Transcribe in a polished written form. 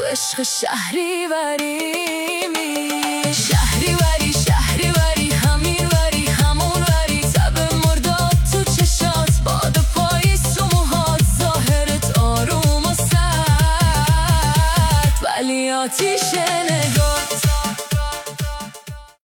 عشق شهریوری شهریوری شهریوری همین وری همون وری تب مرداد تو چشات باد پاییز تو موهات ظاهرت آروم و سرد ولی آتیشه